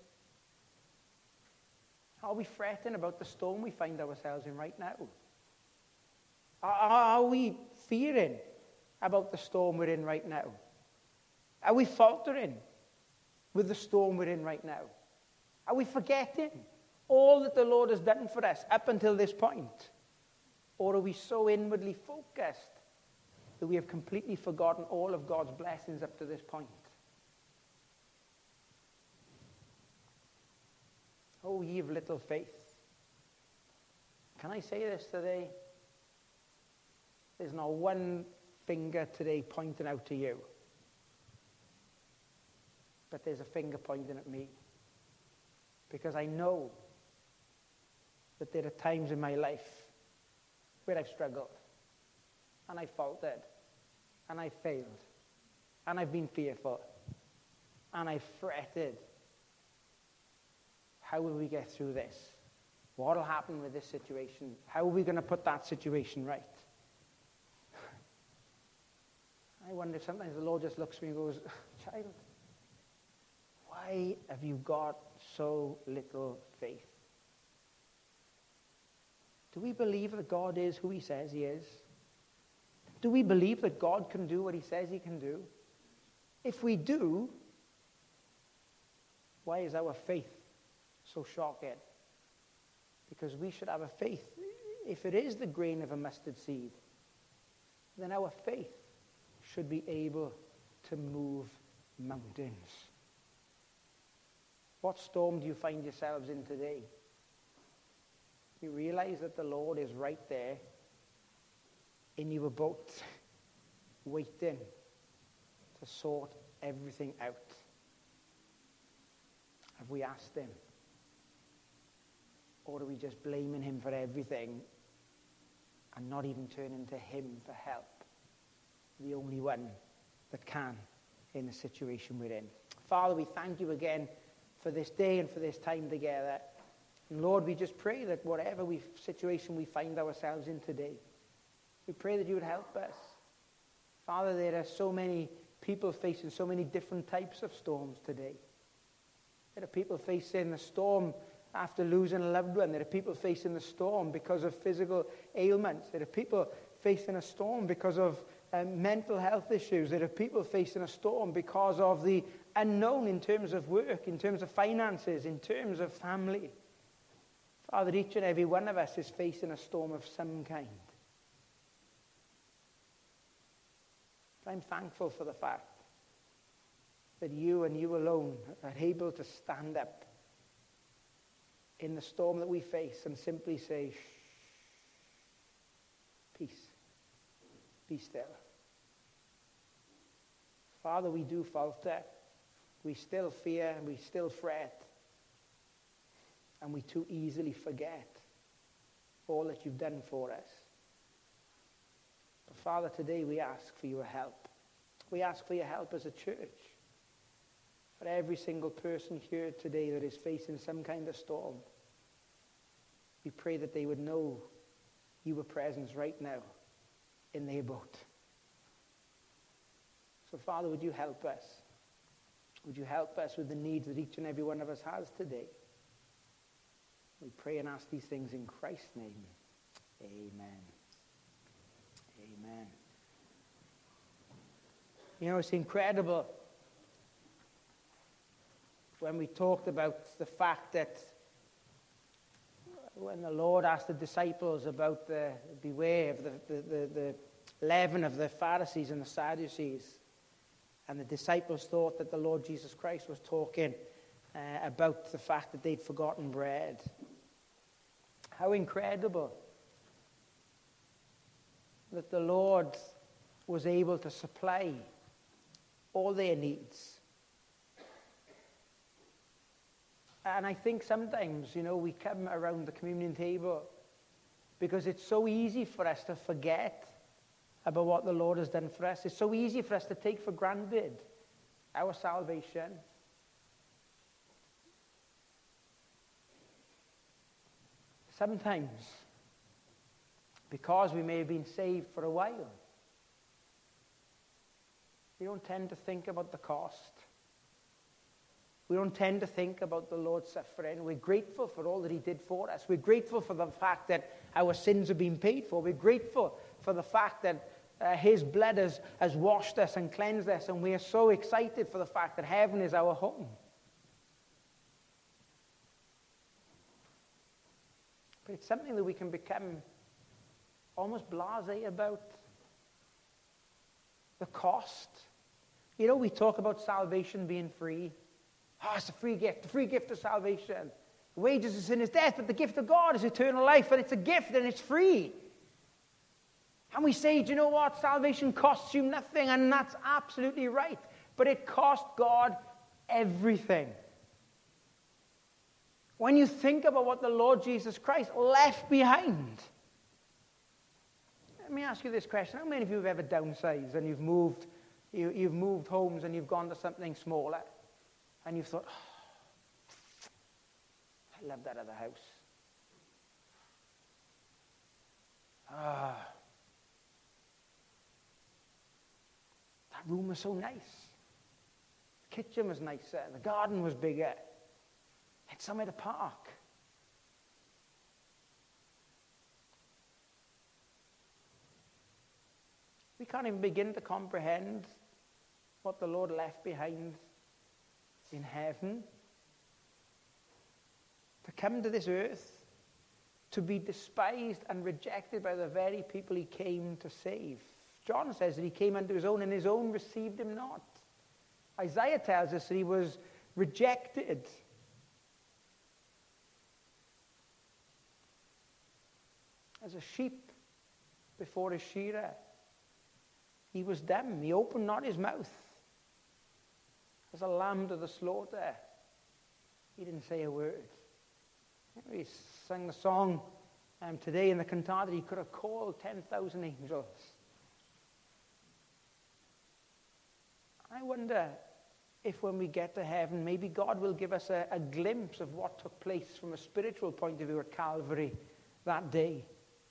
Are we fretting about the storm we find ourselves in right now? Are, are we fearing about the storm we're in right now? Are we faltering with the storm we're in right now? Are we forgetting all that the Lord has done for us up until this point? Or are we so inwardly focused that we have completely forgotten all of God's blessings up to this point? Oh, ye of little faith. Can I say this today? There's not one finger today pointing out to you. But there's a finger pointing at me. Because I know that there are times in my life where I've struggled. And I've faltered. And I've failed. And I've been fearful. And I've fretted. How will we get through this? What will happen with this situation? How are we going to put that situation right? I wonder if sometimes the Lord just looks at me and goes, child, why have you got so little faith? Do we believe that God is who he says he is? Do we believe that God can do what he says he can do? If we do, why is our faith so shocking? Because we should have a faith. If it is the grain of a mustard seed, then our faith should be able to move mountains. What storm do you find yourselves in today? You realize that the Lord is right there in your boat, waiting to sort everything out. Have we asked him? Or are we just blaming him for everything and not even turning to him for help? The only one that can in the situation we're in. Father, we thank you again for this day and for this time together. And Lord, we just pray that whatever we, situation we find ourselves in today, we pray that you would help us. Father, there are so many people facing so many different types of storms today. There are people facing the storm after losing a loved one. There are people facing the storm because of physical ailments. There are people facing a storm because of um, mental health issues. There are people facing a storm because of the unknown in terms of work, in terms of finances, in terms of family. Father, each and every one of us is facing a storm of some kind. But I'm thankful for the fact that you and you alone are able to stand up in the storm that we face and simply say, shh, peace, be still. Father, we do falter. We still fear and we still fret. And we too easily forget all that you've done for us. But Father, today we ask for your help. We ask for your help as a church. For every single person here today that is facing some kind of storm, we pray that they would know your presence right now in their boat. So Father, would you help us? Would you help us with the needs that each and every one of us has today? We pray and ask these things in Christ's name. Amen. Amen. You know, it's incredible when we talked about the fact that when the Lord asked the disciples about the beware of the, the, the, the leaven of the Pharisees and the Sadducees, and the disciples thought that the Lord Jesus Christ was talking uh, about the fact that they'd forgotten bread. How incredible that the Lord was able to supply all their needs. And I think sometimes, you know, we come around the communion table because it's so easy for us to forget about what the Lord has done for us. It's so easy for us to take for granted our salvation. Sometimes, because we may have been saved for a while, we don't tend to think about the cost. We don't tend to think about the Lord's suffering. We're grateful for all that he did for us. We're grateful for the fact that our sins have been paid for. We're grateful for the fact that uh, his blood has, has washed us and cleansed us. And we are so excited for the fact that heaven is our home. But it's something that we can become almost blasé about. The cost. You know, we talk about salvation being free. Oh, it's a free gift, the free gift of salvation. The wages of sin is death, but the gift of God is eternal life, and it's a gift and it's free. And we say, do you know what? Salvation costs you nothing, and that's absolutely right. But it cost God everything. When you think about what the Lord Jesus Christ left behind. Let me ask you this question. How many of you have ever downsized and you've moved, you, you've moved homes and you've gone to something smaller? And you've thought, oh, I love that other house. Ah, that room was so nice. The kitchen was nicer. The garden was bigger. It's somewhere to park. We can't even begin to comprehend what the Lord left behind in heaven. To come to this earth, to be despised and rejected by the very people he came to save. John says that he came unto his own, and his own received him not. Isaiah tells us that he was rejected. As a sheep before his shearer, he was dumb. He opened not his mouth. As a lamb to the slaughter, he didn't say a word. We sang the song um, today in the cantata, he could have called ten thousand angels. I wonder if when we get to heaven, maybe God will give us a, a glimpse of what took place from a spiritual point of view at Calvary that day.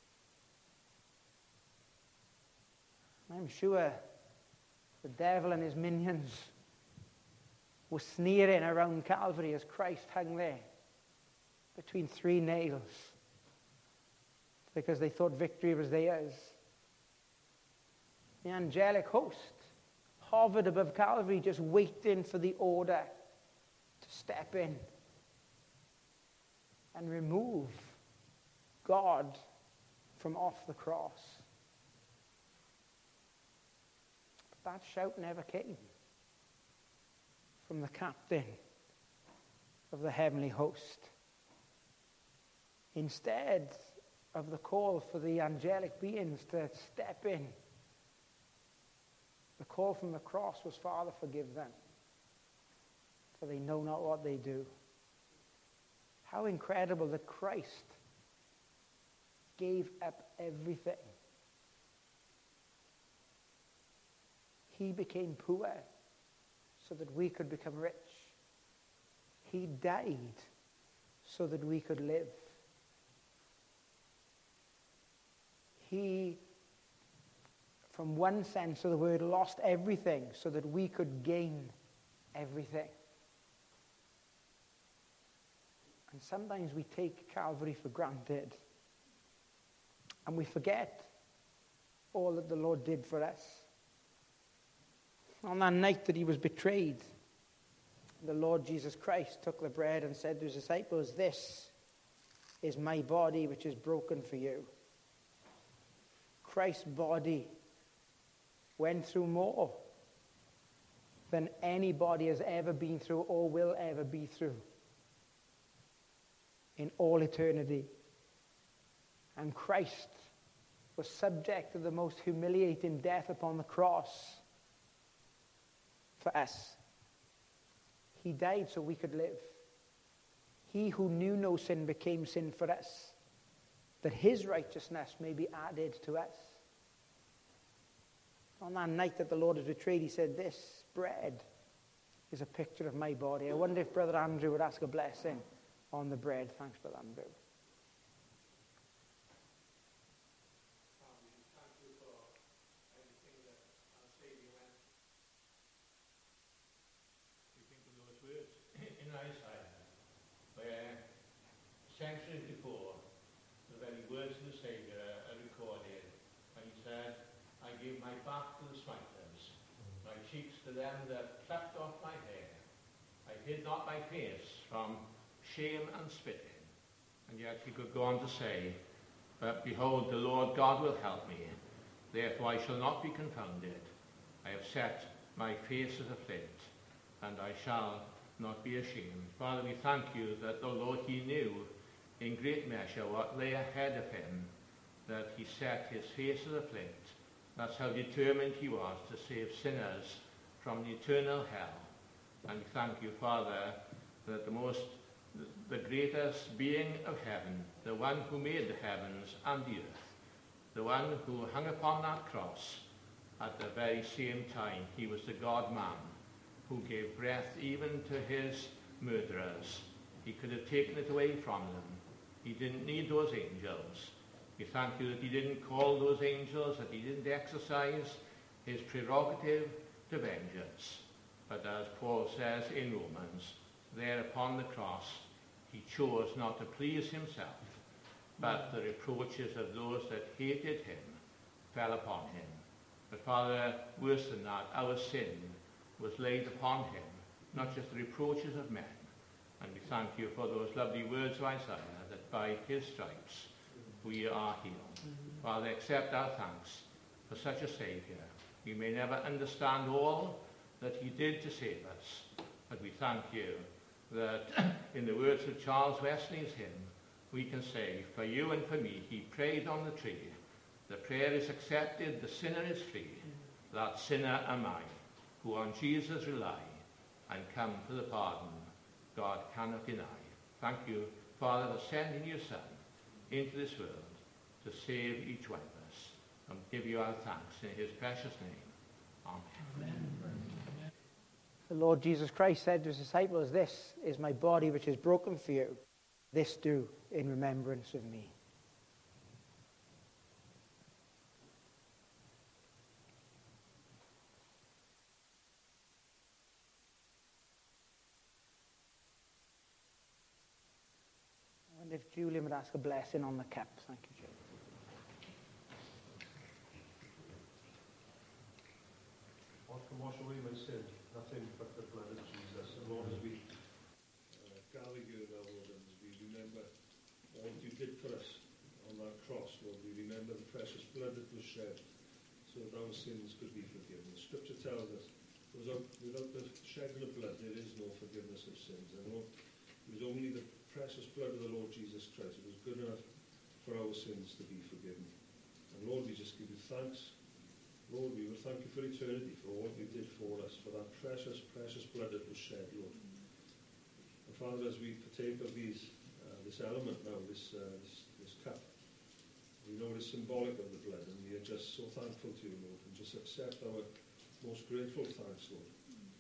I'm sure the devil and his minions were sneering around Calvary as Christ hung there between three nails because they thought victory was theirs. The angelic host hovered above Calvary just waiting for the order to step in and remove God from off the cross. But that shout never came from the captain of the heavenly host. Instead of the call for the angelic beings to step in, the call from the cross was, Father, forgive them, for they know not what they do. How incredible that Christ gave up everything. He became poor so that we could become rich. He died so that we could live. He, from one sense of the word, lost everything so that we could gain everything. And sometimes we take Calvary for granted. And we forget all that the Lord did for us. On that night that he was betrayed, the Lord Jesus Christ took the bread and said to his disciples, "This is my body which is broken for you." Christ's body went through more than anybody has ever been through or will ever be through in all eternity. And Christ was subject to the most humiliating death upon the cross for us. He died so we could live. He who knew no sin became sin for us, that his righteousness may be added to us. On that night that the Lord was betrayed, he said, "This bread is a picture of my body." I wonder if Brother Andrew would ask a blessing on the bread. Thanks, Brother Andrew. Centuries before, the very words of the Saviour are recorded, and he said, "I give my back to the smiters, my cheeks to them that plucked off my hair. I hid not my face from shame and spitting. And yet he could go on to say, but behold, the Lord God will help me. Therefore I shall not be confounded. I have set my face as a flint, and I shall not be ashamed. Father, we thank you that the Lord, he knew in great measure what lay ahead of him, that he set his face as a flint. That's how determined he was to save sinners from the eternal hell. And we thank you, Father, that the most, the greatest being of heaven, the one who made the heavens and the earth, the one who hung upon that cross, at the very same time he was the God-man who gave breath even to his murderers. He could have taken it away from them. He didn't need those angels. We thank you that he didn't call those angels, that he didn't exercise his prerogative to vengeance. But as Paul says in Romans, there upon the cross, he chose not to please himself, but the reproaches of those that hated him fell upon him. But Father, worse than that, our sin was laid upon him, not just the reproaches of men. And we thank you for those lovely words of Isaiah, that by his stripes we are healed. Mm-hmm. Father, accept our thanks for such a Saviour. We may never understand all that he did to save us, but we thank you that in the words of Charles Wesley's hymn, we can say, for you and for me, he prayed on the tree. The prayer is accepted, the sinner is free. That sinner am I, who on Jesus rely and come to the pardon God cannot deny. Thank you, Father, for sending your Son into this world to save each one of us, and give you our thanks in his precious name. Amen. Amen. The Lord Jesus Christ said to his disciples, this is my body which is broken for you. This do in remembrance of me. And if Julian would ask a blessing on the cup. Thank you, Julian. What can wash away my sin? Nothing but the blood of Jesus. And Lord, as we uh, gather here now, Lord, and as we remember all that you did for us on that cross, Lord, we remember the precious blood that was shed so that our sins could be forgiven. The Scripture tells us without, without the shedding of blood, there is no forgiveness of sins. And Lord, it was only the precious blood of the Lord Jesus Christ. It was good enough for our sins to be forgiven. And Lord, we just give you thanks. Lord, we will thank you for eternity, for what you did for us, for that precious, precious blood that was shed, Lord. And Father, as we partake of these, uh, this element now, this, uh, this, this cup, we know it's symbolic of the blood, and we are just so thankful to you, Lord, and just accept our most grateful thanks, Lord.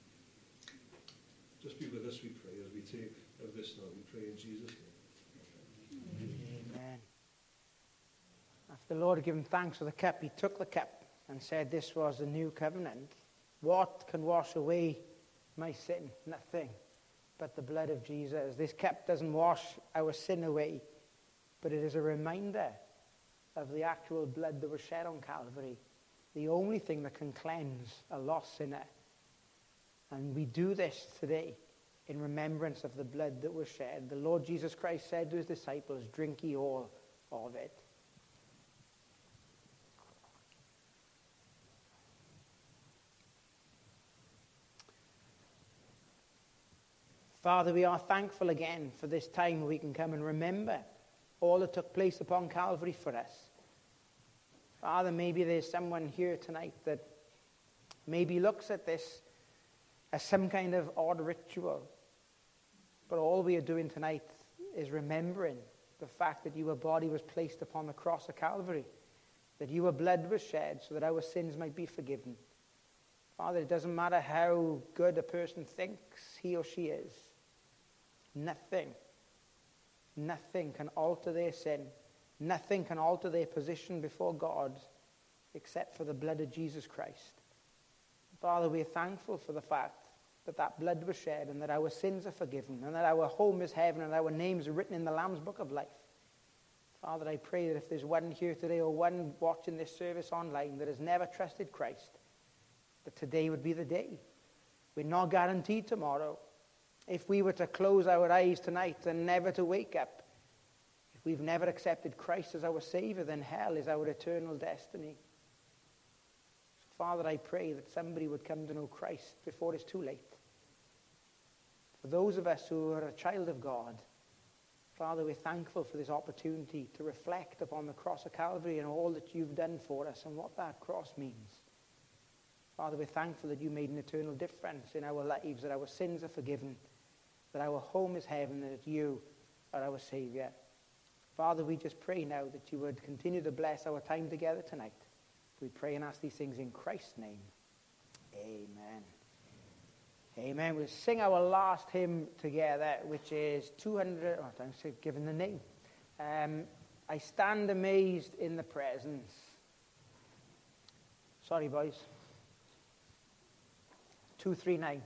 Just be with us, we pray, as we take of this now. We pray in Jesus' name. Amen. After the Lord had given thanks for the cup, he took the cup and said, this was the new covenant. What can wash away my sin? Nothing but the blood of Jesus. This cup doesn't wash our sin away, but it is a reminder of the actual blood that was shed on Calvary. The only thing that can cleanse a lost sinner. And we do this today in remembrance of the blood that was shed. The Lord Jesus Christ said to his disciples, drink ye all of it. Father, we are thankful again for this time we can come and remember all that took place upon Calvary for us. Father, maybe there's someone here tonight that maybe looks at this as some kind of odd ritual. But all we are doing tonight is remembering the fact that your body was placed upon the cross of Calvary, that your blood was shed so that our sins might be forgiven. Father, it doesn't matter how good a person thinks he or she is. Nothing, nothing can alter their sin. Nothing can alter their position before God except for the blood of Jesus Christ. Father, we are thankful for the fact that that blood was shed and that our sins are forgiven and that our home is heaven and our names are written in the Lamb's Book of Life. Father, I pray that if there's one here today or one watching this service online that has never trusted Christ, that today would be the day. We're not guaranteed tomorrow. If we were to close our eyes tonight and never to wake up, If we've never accepted Christ as our Savior, then hell is our eternal destiny. So, Father, I pray that somebody would come to know Christ before it's too late. For those of us who are a child of God, Father, we're thankful for this opportunity to reflect upon the cross of Calvary and all that you've done for us and what that cross means. Father, we're thankful that you made an eternal difference in our lives, that our sins are forgiven, that our home is heaven, and that you are our Savior. Father, we just pray now that you would continue to bless our time together tonight. We pray and ask these things in Christ's name. Amen. Amen. We'll sing our last hymn together, which is two hundred, oh, I'm given the name. Um, I stand amazed in the presence. Sorry, boys. two three nine.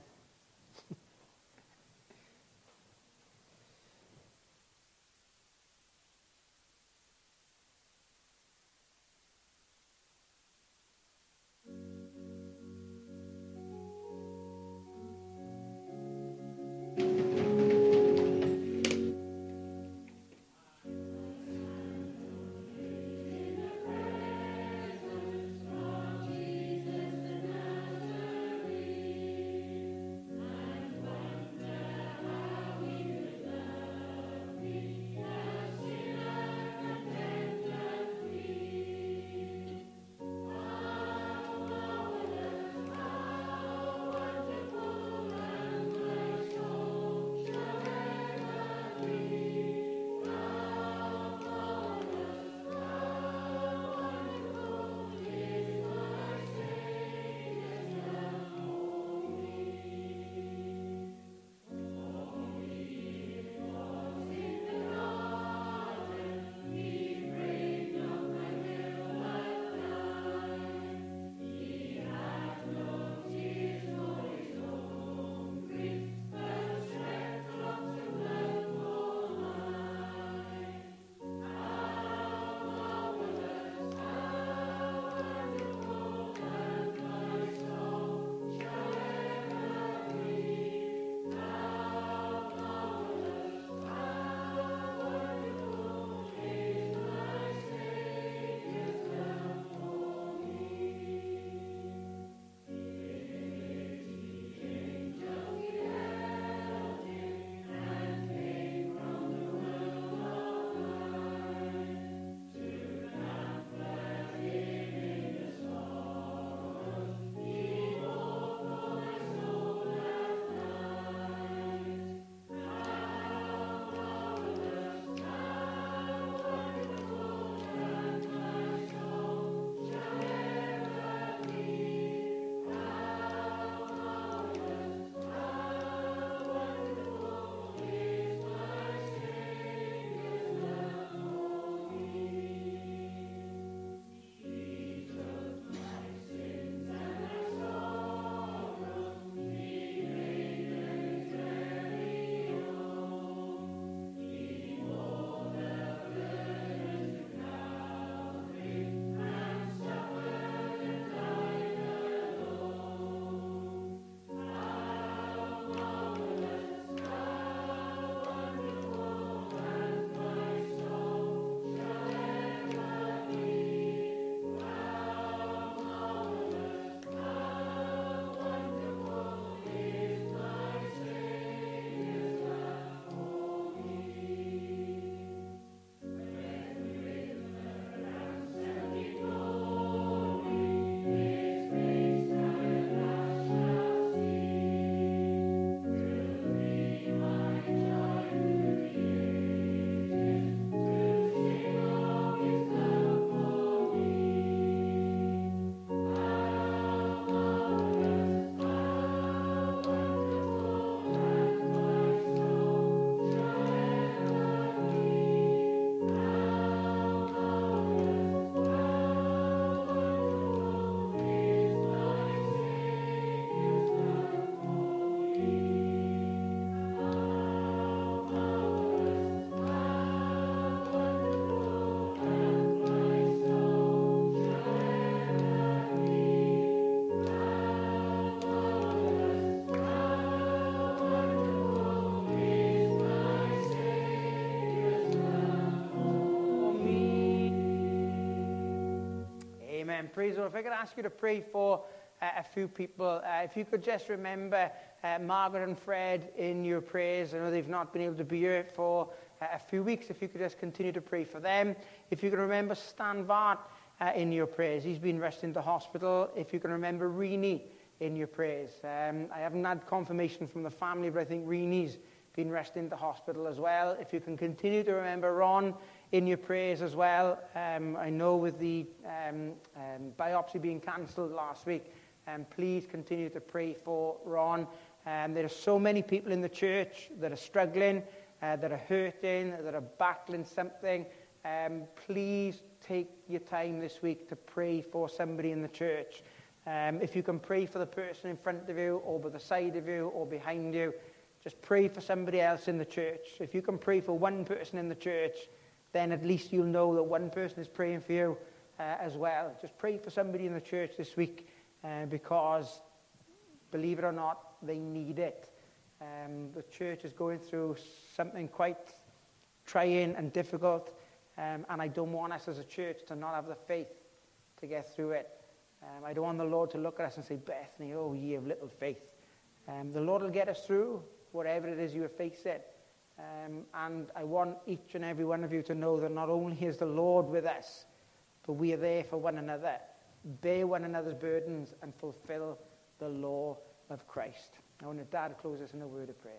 praise the Lord. If I could ask you to pray for uh, a few people. Uh, if you could just remember uh, Margaret and Fred in your prayers. I know they've not been able to be here for uh, a few weeks. If you could just continue to pray for them. If you can remember Stan Vart uh, in your prayers. He's been rushed into hospital. If you can remember Rini in your prayers. Um, I haven't had confirmation from the family, but I think Rini's been rushed into hospital as well. If you can continue to remember Ron in your prayers as well. Um, I know with the um, um, biopsy being cancelled last week, um, please continue to pray for Ron. Um, there are so many people in the church that are struggling, uh, that are hurting, that are battling something. Um, please take your time this week to pray for somebody in the church. Um, if you can pray for the person in front of you or by the side of you or behind you, just pray for somebody else in the church. If you can pray for one person in the church, then at least you'll know that one person is praying for you uh, as well. Just pray for somebody in the church this week uh, because, believe it or not, they need it. Um, the church is going through something quite trying and difficult, um, and I don't want us as a church to not have the faith to get through it. Um, I don't want the Lord to look at us and say, Bethany, oh, ye of little faith. Um, the Lord will get us through whatever it is you are facing. Um, and I want each and every one of you to know that not only is the Lord with us, but we are there for one another. Bear one another's burdens and fulfill the law of Christ. I want to Dad close us in a word of prayer.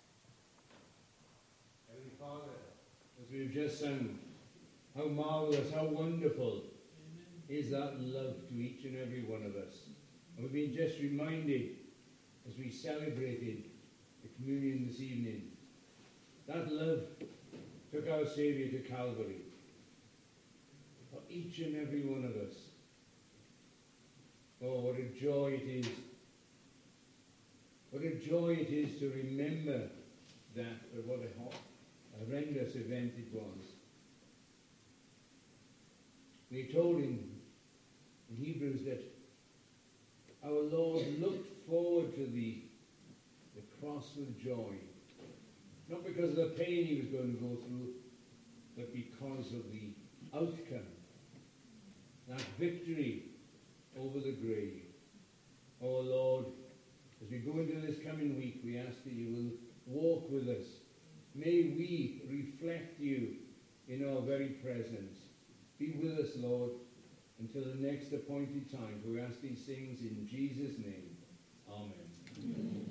Heavenly Father, as we've just sung, how marvelous, how wonderful is that love to each and every one of us. And we've been just reminded as we celebrated the communion this evening, that love took our Saviour to Calvary for each and every one of us. Oh, what a joy it is. What a joy it is to remember that, but what a, hot, a horrendous event it was. We're told in, in Hebrews that our Lord looked forward to the, the cross with joy. Not because of the pain he was going to go through, but because of the outcome. That victory over the grave. Oh Lord, as we go into this coming week, we ask that you will walk with us. May we reflect you in our very presence. Be with us, Lord, until the next appointed time. We ask these things in Jesus' name. Amen. Amen.